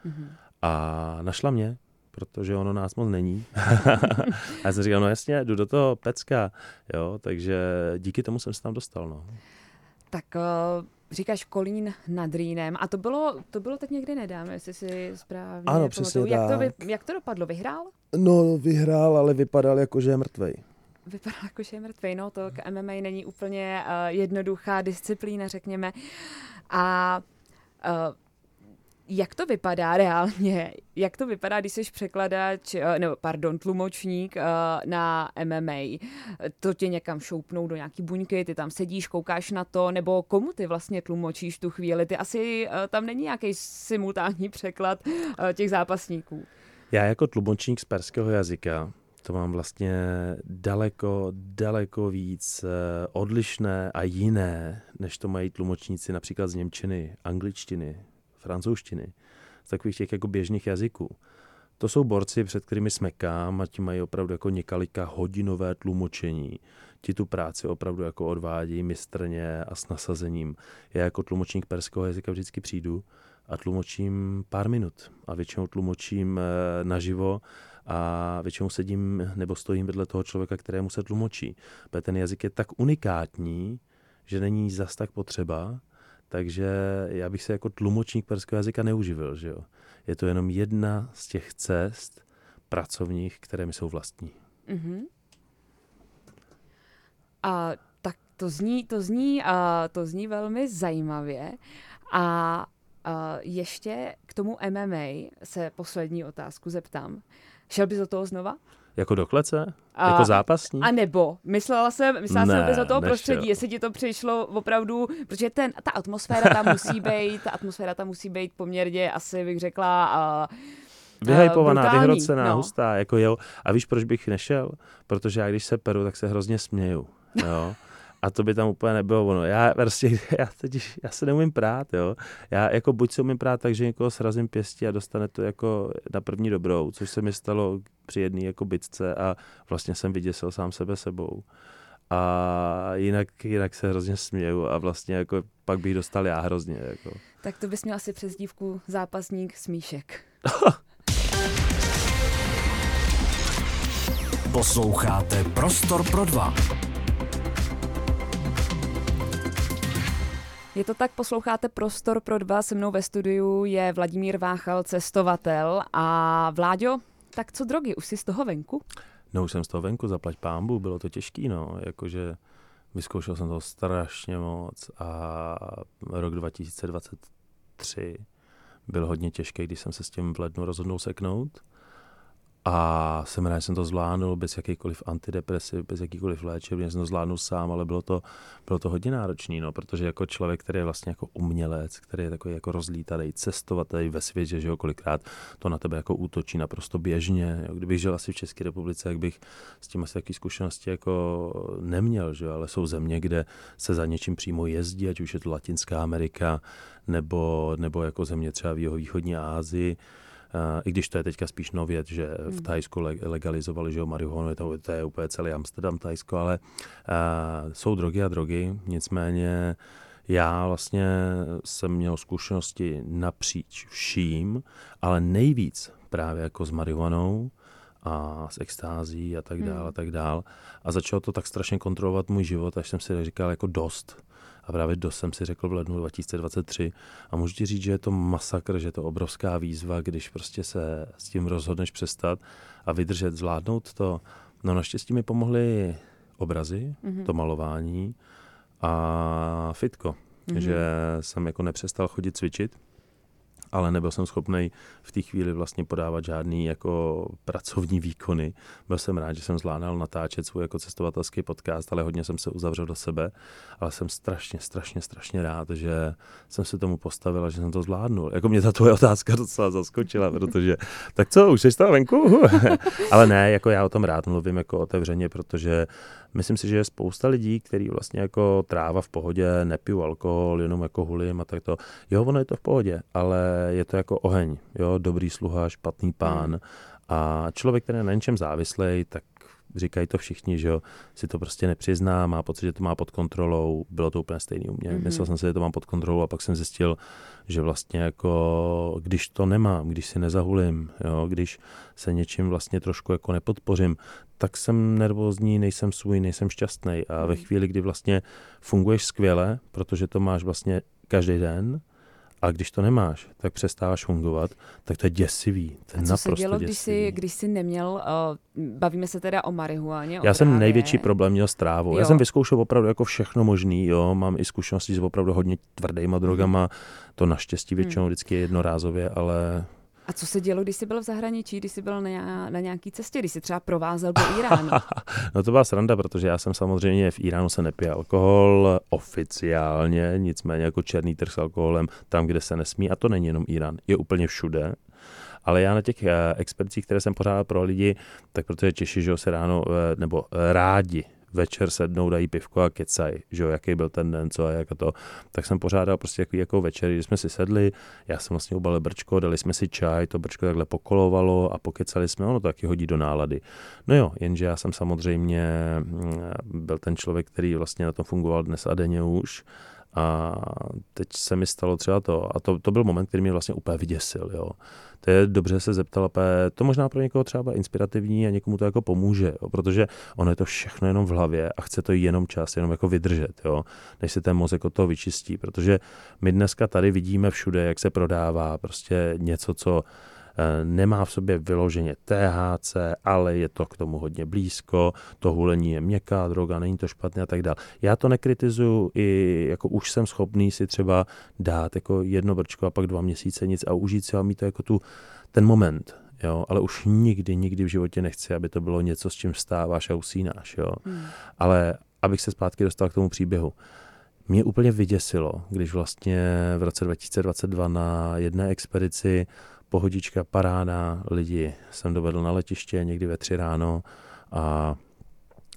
A našla mě, protože ono nás moc není. A já jsem říkal, no jasně, jdu do toho pecka, jo, takže díky tomu jsem se tam dostal, no. Tak říkáš Kolín nad Rýnem a to bylo teď někdy nedávno, jestli si správně ano, přesně tak. Jak to dopadlo? Vyhrál? No, vyhrál, ale vypadal jako, že je mrtvej. Vypadá jako, že je mrtvej, no to k MMA není úplně jednoduchá disciplína, řekněme. A jak to vypadá reálně? Jak to vypadá, když jsi překladač, tlumočník na MMA? To tě někam šoupnou do nějaký buňky, ty tam sedíš, koukáš na to, nebo komu ty vlastně tlumočíš tu chvíli? Ty asi tam není nějaký simultánní překlad těch zápasníků. Já jako tlumočník z perského jazyka to mám vlastně daleko víc odlišné a jiné, než to mají tlumočníci například z němčiny, angličtiny, francouzštiny, z takových těch jako běžných jazyků. To jsou borci, před kterými smekám a ti mají opravdu jako několika hodinové tlumočení. Ti tu práci opravdu jako odvádí mistrně a s nasazením. Já jako tlumočník perského jazyka vždycky přijdu a tlumočím pár minut. A většinou tlumočím naživo a většinou sedím nebo stojím vedle toho člověka, kterému se tlumočí. Protože ten jazyk je tak unikátní, že není zas tak potřeba, takže já bych se jako tlumočník perského jazyka neuživil, že jo. Je to jenom jedna z těch cest pracovních, které mi jsou vlastní. A tak to zní velmi zajímavě. A ještě k tomu MMA se poslední otázku zeptám. Šel bys do toho znova? Jako do klece? Jako zápasník? A nebo. Myslela jsem vůbec do toho prostředí, jestli ti to přišlo opravdu, protože ta atmosféra tam musí být poměrně, asi bych řekla, vyhypovaná, vyhrocená, hustá, jako jo. A víš, proč bych nešel? Protože já když se peru, tak se hrozně směju, jo. A to by tam úplně nebylo ono. Já se neumím prát, jo. Já jako buď se umím prát tak, že někoho srazím pěstí a dostane to jako na první dobrou, což se mi stalo při jedné jako bitce a vlastně jsem vyděsil sám sebe sebou. A jinak se hrozně směju a vlastně jako pak bych dostal já hrozně. Jako. Tak to bys měl asi přezdívku zápasník smíšek. Posloucháte Prostor pro dva. Je to tak, posloucháte Prostor pro dva, se mnou ve studiu je Vladimír Váchal, cestovatel. A Vláďo, tak co drogy, už jsi z toho venku? No už jsem z toho venku, zaplať pánbu, bylo to těžký, no, jakože vyzkoušel jsem toho strašně moc a rok 2023 byl hodně těžký, když jsem se s tím v lednu rozhodnul seknout. A jsem rád, že jsem to zvládnul bez jakýkoliv antidepresiv, bez jakýkoliv léčivny, jsem to zvládnul sám, ale bylo to hodně náročný, no, protože jako člověk, který je vlastně jako umělec, který je takový jako rozlítaný, cestovatý ve světě, že jo, kolikrát to na tebe jako útočí naprosto běžně. Jo. Kdybych žil asi v České republice, jak bych s tím asi taky zkušenosti jako neměl, že jo, ale jsou země, kde se za něčím přímo jezdí, ať už je to Latinská Amerika, nebo jako země třeba v jihovýchodní Asii. I když to je teďka spíš novět, že v Thajsku legalizovali, že marihuanu, to je úplně celý Amsterdam, Thajsko, ale jsou drogy a drogy, nicméně já vlastně jsem měl zkušenosti napříč vším, ale nejvíc právě jako s marihuanou a s extází a tak dál a tak dál. A začalo to tak strašně kontrolovat můj život, až jsem si říkal jako dost. A právě dost jsem si řekl v lednu 2023 a můžu ti říct, že je to masakr, že je to obrovská výzva, když prostě se s tím rozhodneš přestat a vydržet, zvládnout to. No naštěstí mi pomohly obrazy, to malování a fitko, že jsem jako nepřestal chodit cvičit, ale nebyl jsem schopný v té chvíli vlastně podávat žádný jako pracovní výkony. Byl jsem rád, že jsem zvládal natáčet svůj jako cestovatelský podcast, ale hodně jsem se uzavřel do sebe, ale jsem strašně rád, že jsem se tomu postavil a že jsem to zvládnul. Jako mě ta tvoje otázka docela zaskočila, protože tak co, už jsi z toho venku? Ale ne, jako já o tom rád mluvím jako otevřeně, protože myslím si, že je spousta lidí, kteří vlastně jako tráva v pohodě, nepiju alkohol, jenom jako hulím a tak to. Jo, ono je to v pohodě, ale je to jako oheň, jo, dobrý sluha, špatný pán a člověk, který je na něčem závislej, tak říkají to všichni, že jo, si to prostě nepřizná, má pocit, že to má pod kontrolou, bylo to úplně stejný u mě. Myslel jsem si, že to mám pod kontrolou a pak jsem zjistil, že vlastně jako, když to nemám, když si nezahulím, jo, když se něčím vlastně trošku jako nepodpořím, tak jsem nervózní, nejsem svůj, nejsem šťastný a ve chvíli, kdy vlastně funguješ skvěle, protože to máš vlastně každý den, a když to nemáš, tak přestáváš fungovat, tak to je děsivý. To je a co se dělo, děsivý. když jsi neměl, bavíme se teda o marihuaně? Já jsem největší problém měl s trávou. Já jsem vyzkoušel opravdu jako všechno možný, jo, mám i zkušenosti s opravdu hodně tvrdýma drogama, to naštěstí většinou vždycky je jednorázově, ale... A co se dělo, když jsi byl v zahraničí, když jsi byl na nějaký cestě, když jsi třeba provázel do Iránu? No to byla sranda, protože já jsem samozřejmě v Iránu se nepije alkohol oficiálně, nicméně jako černý trh s alkoholem tam, kde se nesmí, a to není jenom Irán, je úplně všude. Ale já na těch expedicích, které jsem pořádal pro lidi, tak protože Češi, že se ráno, nebo rádi večer sednou, dají pivko a kecaj, že jo, jaký byl ten den, co a jak to, tak jsem pořádal prostě jako večer, když jsme si sedli, já jsem vlastně ubalil brčko, dali jsme si čaj, to brčko takhle pokolovalo a pokecali jsme, ono to taky hodí do nálady. No jo, jenže já jsem samozřejmě byl ten člověk, který vlastně na tom fungoval dnes a denně už. A teď se mi stalo třeba to, a to byl moment, který mě vlastně úplně vyděsil, jo. To je dobře se zeptal, to možná pro někoho třeba inspirativní a někomu to jako pomůže, jo, protože ono je to všechno jenom v hlavě a chce to jenom čas, jenom jako vydržet, jo, než se ten mozek od toho vyčistí, protože my dneska tady vidíme všude, jak se prodává prostě něco, co nemá v sobě vyloženě THC, ale je to k tomu hodně blízko, to hulení je měkká droga, není to špatné a tak dále. Já to nekritizuju, i jako už jsem schopný si třeba dát jako jedno brčko a pak 2 měsíce nic a užít si a mít to jako ten moment, jo, ale už nikdy v životě nechci, aby to bylo něco, s čím vstáváš a usínáš, jo. Ale abych se zpátky dostal k tomu příběhu. Mě úplně vyděsilo, když vlastně v roce 2022 na jedné expedici pohodička, paráda, lidi jsem dovedl na letiště někdy ve 3 ráno a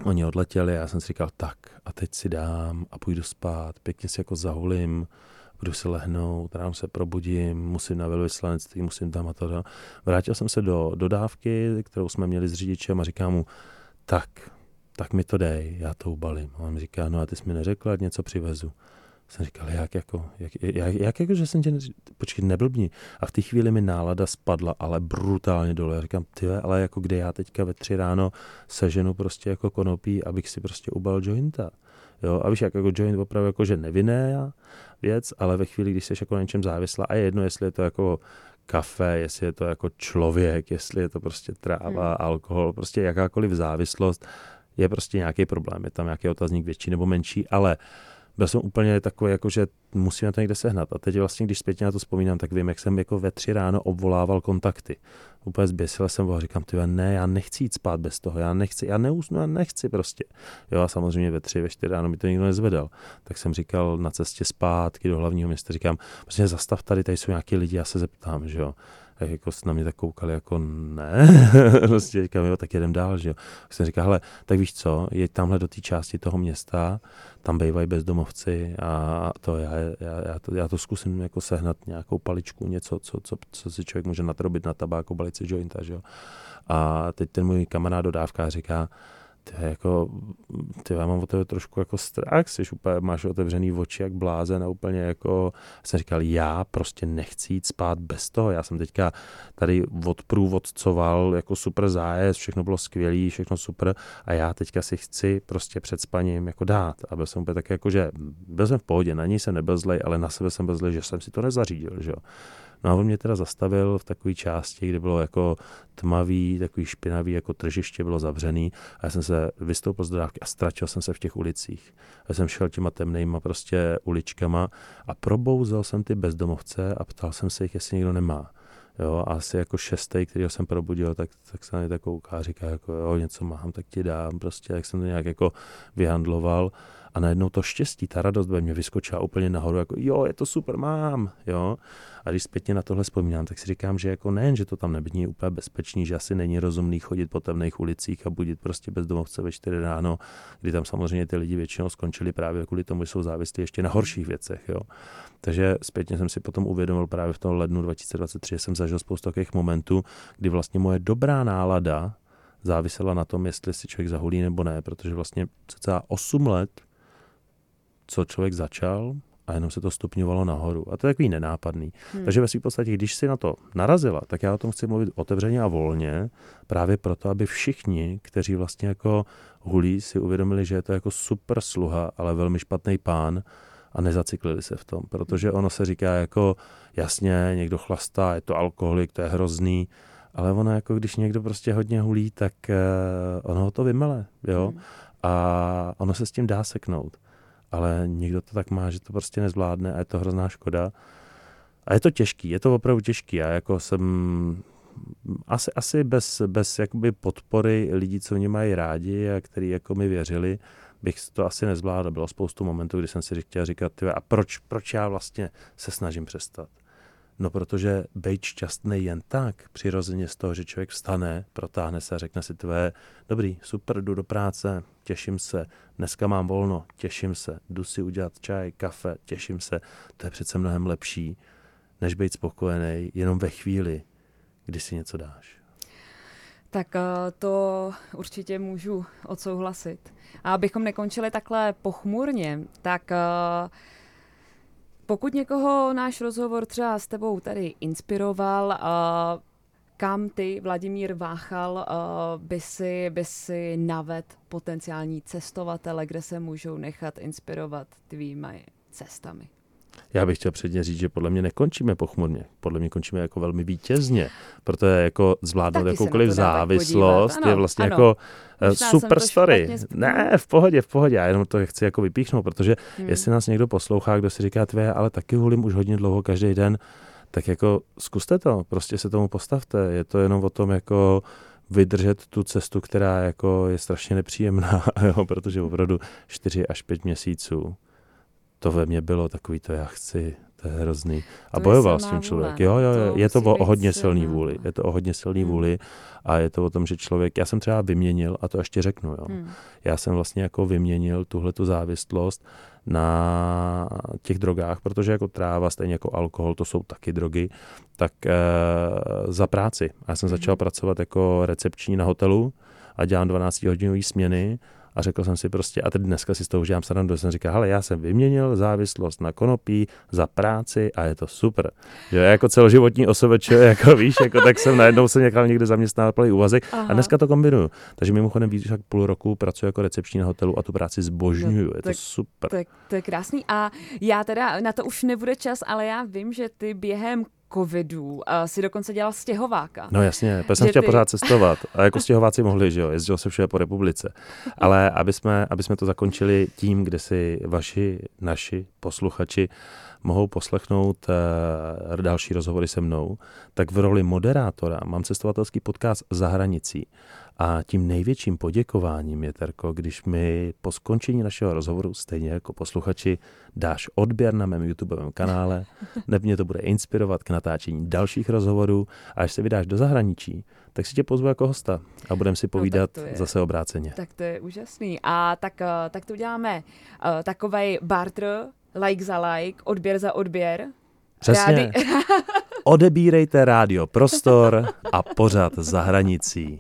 Oni odletěli a já jsem si říkal, tak a teď si dám a půjdu spát, pěkně si jako zahulím, budu se lehnout, ráno se probudím, musím na velvyslanectví, musím tam a to. Vrátil jsem se do dodávky, kterou jsme měli s řidičem a říkám mu, tak mi to dej, já to ubalím. A on mi říká, no a ty jsi mi neřekl, ať něco přivezu. Jsem říkal, jak že jsem tě, počkej, neblbni. A v té chvíli mi nálada spadla, ale brutálně dole. Já říkám, ale jako kde já teďka ve 3 ráno seženu prostě jako konopí, abych si prostě ubal jointa. Jo, a víš, jako joint opravdu jako, že nevinná věc, ale ve chvíli, když jsi jako na něčem závislá, a je jedno, jestli je to jako kafe, jestli je to jako člověk, jestli je to prostě tráva, alkohol, prostě jakákoliv závislost, je prostě nějaký problém. Je tam nějaký otazník větší nebo menší, ale byl jsem úplně takový, jako, že musíme to někde sehnat. A teď vlastně, když zpětně na to vzpomínám, tak vím, jak jsem jako ve 3 ráno obvolával kontakty. Úplně zběsil jsem ho a říkám, ne, já nechci jít spát bez toho, já nechci prostě. Jo, a samozřejmě ve 3, ve 4 ráno mi to nikdo nezvedal. Tak jsem říkal na cestě zpátky do hlavního města, říkám, prostě zastav tady jsou nějaký lidi, já se zeptám, že jo. Tak jako na mě tak koukali, jako ne, prostě říkám, jo, tak jedem dál, že jo. Tak jsem říkal, hele, tak víš co, jeď tamhle do té části toho města, tam bývají bezdomovci a to já to zkusím jako sehnat nějakou paličku, něco, co si člověk může natrobit na tabáku, balici jointa, že jo. A teď ten můj kamarád dodávkář říká, já mám o tebe trošku jako strach, máš otevřený oči jak blázen a úplně jako, jsem říkal, já prostě nechci jít spát bez toho, já jsem teďka tady odcoval jako super zájezd, všechno bylo skvělý, všechno super a já teďka si chci prostě před spaním jako dát a byl jsem úplně tak jako, že byl jsem v pohodě, na něj jsem nebyl zlej, ale na sebe jsem byl zlej, že jsem si to nezařídil, že jo. No a on mě teda zastavil v takové části, kde bylo jako tmavý, takový špinavý, jako tržiště bylo zavřený a já jsem se vystoupil z dodávky a ztratil jsem se v těch ulicích. Já jsem šel těma temnejma prostě uličkama a probouzel jsem ty bezdomovce a ptal jsem se jich, jestli někdo nemá. Jo, a asi jako 6., kterýho jsem probudil, tak se na mě tak kouká a říká, jako jo, něco mám, tak ti dám, prostě, jak jsem to nějak jako vyhandloval. A najednou to štěstí, ta radost ve mně vyskočila úplně nahoru, jako jo, je to super, mám, jo. A když zpětně na tohle vzpomínám, tak si říkám, že jako nejen, že to tam není úplně bezpečný, že asi není rozumný chodit po temných ulicích a budit prostě bezdomovce ve 4 ráno, kdy tam samozřejmě ty lidi většinou skončili právě kvůli tomu, že jsou závislí ještě na horších věcech, jo. Takže zpětně jsem si potom uvědomil právě v tom lednu 2023, že jsem zažil spoustu takových momentů, kdy vlastně moje dobrá nálada závisela na tom, jestli si člověk zahulí nebo ne, protože vlastně cca 8 let, co člověk začal a jenom se to stupňovalo nahoru. A to je takový nenápadný. Takže ve svým podstatě, když si na to narazila, tak já o tom chci mluvit otevřeně a volně, právě proto, aby všichni, kteří vlastně jako hulí, si uvědomili, že je to jako super sluha, ale velmi špatný pán a nezacyklili se v tom. Protože ono se říká jako, jasně, někdo chlastá, je to alkoholik, to je hrozný, ale ono jako, když někdo prostě hodně hulí, tak ono ho to vymele, jo? A ono se s tím dá seknout. Ale někdo to tak má, že to prostě nezvládne a je to hrozná škoda. A je to těžký, je to opravdu těžký. Já jako jsem asi bez jakoby podpory lidí, co mě mají rádi a kteří jako mi věřili, bych to asi nezvládl. Bylo spoustu momentů, kdy jsem si chtěl říkat, a proč já vlastně se snažím přestat? No protože být šťastný jen tak, přirozeně z toho, že člověk vstane, protáhne se a řekne si dobrý, super, jdu do práce, těším se, dneska mám volno, těším se, jdu si udělat čaj, kafe, těším se, to je přece mnohem lepší, než být spokojený jenom ve chvíli, kdy si něco dáš. Tak to určitě můžu odsouhlasit. A abychom nekončili takhle pochmurně, tak pokud někoho náš rozhovor třeba s tebou tady inspiroval, kam ty, Vladimír Váchal, by si navedl potenciální cestovatele, kde se můžou nechat inspirovat tvými cestami? Já bych chtěl předně říct, že podle mě nekončíme pochmurně. Podle mě končíme jako velmi vítězně, protože jako zvládnout jakoukoliv závislost je vlastně jako super story. Ne, v pohodě. Já jenom to chci jako vypíchnout, protože jestli nás někdo poslouchá, kdo si říká, ale taky hulím už hodně dlouho každý den, tak jako zkuste to, prostě se tomu postavte. Je to jenom o tom jako vydržet tu cestu, která jako je strašně nepříjemná, jo, protože opravdu 4 až 5 měsíců to ve mně bylo takový to, já chci To je hrozný. A To bojoval je s silná tím člověk. vůle, Jo, to je to musí o být hodně silná silný vůli. Je to o hodně silný vůli a je to o tom, že člověk, já jsem třeba vyměnil, a to ještě řeknu, jo. Já jsem vlastně jako vyměnil tuhletu závislost na těch drogách, protože jako tráva, stejně jako alkohol, to jsou taky drogy, tak za práci. Já jsem začal pracovat jako recepční na hotelu a dělám 12-hodinové směny a řekl jsem si prostě, a teď dneska si z toho užívám srandu, jsem říkal, hele, já jsem vyměnil závislost na konopí za práci a je to super. Že jako celoživotní osobeč, jako víš, jako tak jsem najednou se někde zaměstnal plný úvazek a dneska to kombinuju. Takže mimochodem víc jak půl roku pracuji jako recepční na hotelu a tu práci zbožňuju. Je to super. To je krásný. A já teda, na to už nebude čas, ale já vím, že ty během covidu si dokonce dělal stěhováka. No jasně, protože jsem chtěl pořád cestovat. A jako stěhováci mohli, že jo, jezdil se všude po republice. Ale aby jsme to zakončili tím, kde si naši posluchači mohou poslechnout další rozhovory se mnou, tak v roli moderátora mám cestovatelský podcast Za hranicí. A tím největším poděkováním je, Terko, když mi po skončení našeho rozhovoru, stejně jako posluchači, dáš odběr na mém YouTubeovém kanále, nebo mě to bude inspirovat k natáčení dalších rozhovorů a až se vydáš do zahraničí, tak si tě pozvu jako hosta a budeme si povídat zase obráceně. Tak to je úžasný. A tak to uděláme takovej barter, like za like, odběr za odběr. Přesně. Odebírejte Rádio Prostor a pořad Za hranicí.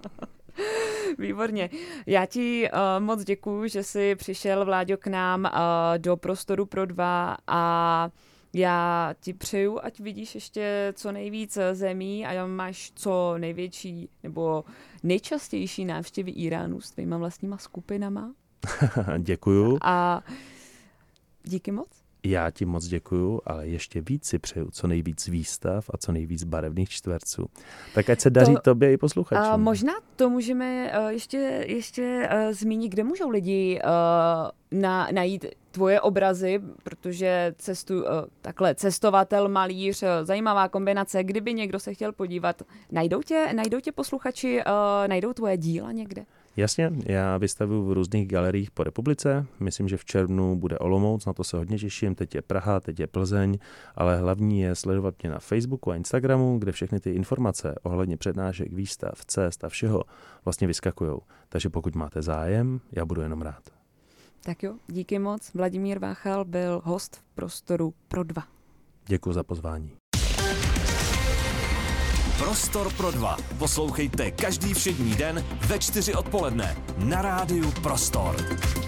Výborně. Já ti moc děkuju, že jsi přišel, Vláďo, k nám do Prostoru pro dva a já ti přeju, ať vidíš ještě co nejvíc zemí a máš co největší nebo nejčastější návštěvy Iránu s tvýma vlastníma skupinama. Děkuju. A díky moc. Já ti moc děkuju, ale ještě víc si přeju co nejvíc výstav a co nejvíc barevných čtverců. Tak ať se daří tobě i posluchačům. Možná to můžeme ještě zmínit, kde můžou lidi najít tvoje obrazy, protože cestovatel, malíř, zajímavá kombinace. Kdyby někdo se chtěl podívat, najdou tě posluchači, najdou tvoje díla někde? Jasně, já vystavuju v různých galeriích po republice. Myslím, že v červnu bude Olomouc, na to se hodně těším. Teď je Praha, teď je Plzeň, ale hlavní je sledovat mě na Facebooku a Instagramu, kde všechny ty informace ohledně přednášek, výstav, cest a všeho vlastně vyskakujou. Takže pokud máte zájem, já budu jenom rád. Tak jo, díky moc. Vladimír Váchal byl host v Prostoru pro dva. Děkuji za pozvání. Prostor pro dva. Poslouchejte každý všední den ve 4 odpoledne na rádiu Prostor.